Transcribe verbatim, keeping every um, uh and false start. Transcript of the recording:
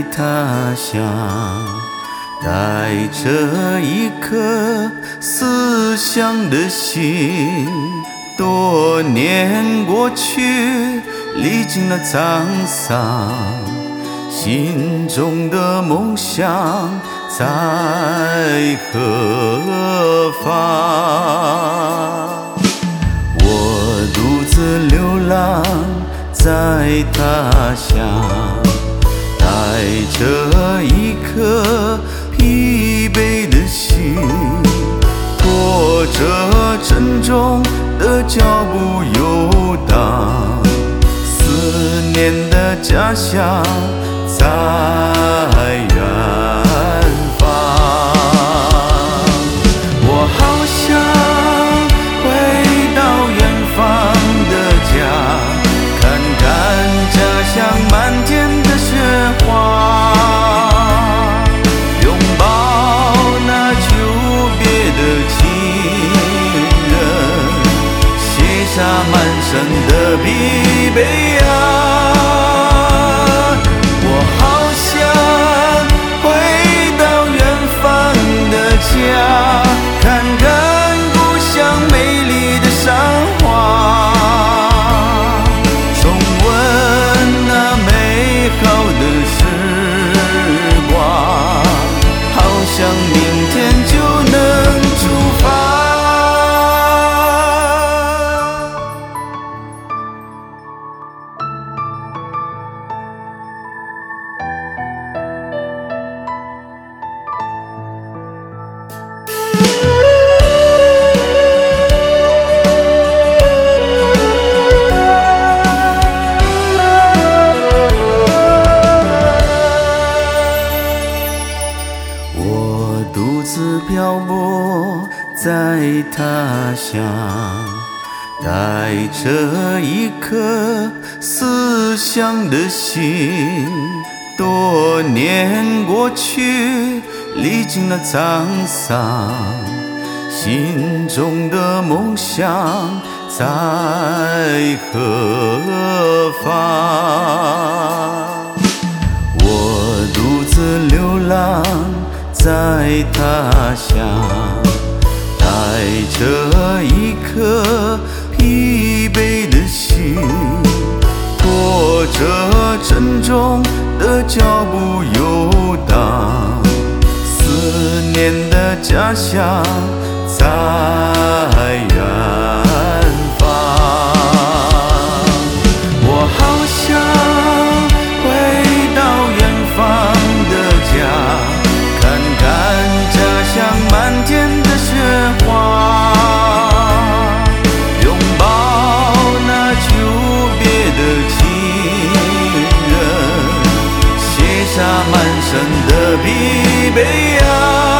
他乡，带着一颗思乡的心。多年过去，历经了沧桑，心中的梦想在何方？我独自流浪在他乡，带着一颗疲惫的心，拖着沉重的脚步游荡，思念的家乡在远方。我好想回到远方的家，看看家乡满天的雪花，拥抱那久别的情人，卸下满身的疲惫啊。我好想回到远方的家，看看故乡美丽的山花，重温那美好的时光，好想明天就能出发。我独自漂泊在他乡，带着一颗思乡的心。多年过去，历经了沧桑，心中的梦想在何方？我独自流浪在他乡，带着一颗疲惫的心，拖着沉重的脚步游荡，思念的家乡在远方。我好想回到远方的家，看看家乡满天的雪花，拥抱那久别的情人，卸下满身的疲惫啊。